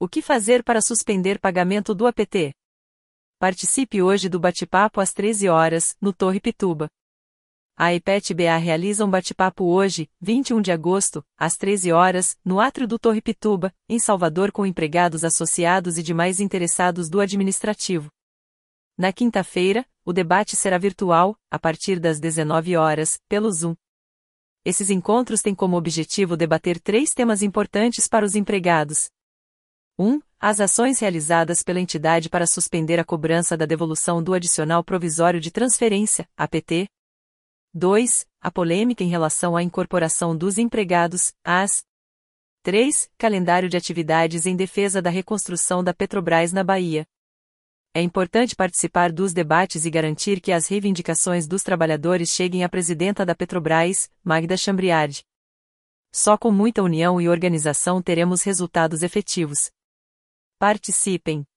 O que fazer para suspender pagamento do APT? Participe hoje do bate-papo às 13 horas, no Torre Pituba. A IPET-BA realiza um bate-papo hoje, 21 de agosto, às 13 horas, no átrio do Torre Pituba, em Salvador, com empregados associados e demais interessados do administrativo. Na quinta-feira, o debate será virtual, a partir das 19 horas, pelo Zoom. Esses encontros têm como objetivo debater 3 temas importantes para os empregados. 1. As ações realizadas pela entidade para suspender a cobrança da devolução do adicional provisório de transferência, APT. 2. A polêmica em relação à incorporação dos empregados, AS. 3. Calendário de atividades em defesa da reconstrução da Petrobras na Bahia. É importante participar dos debates e garantir que as reivindicações dos trabalhadores cheguem à presidenta da Petrobras, Magda Chambriard. Só com muita união e organização teremos resultados efetivos. Participem!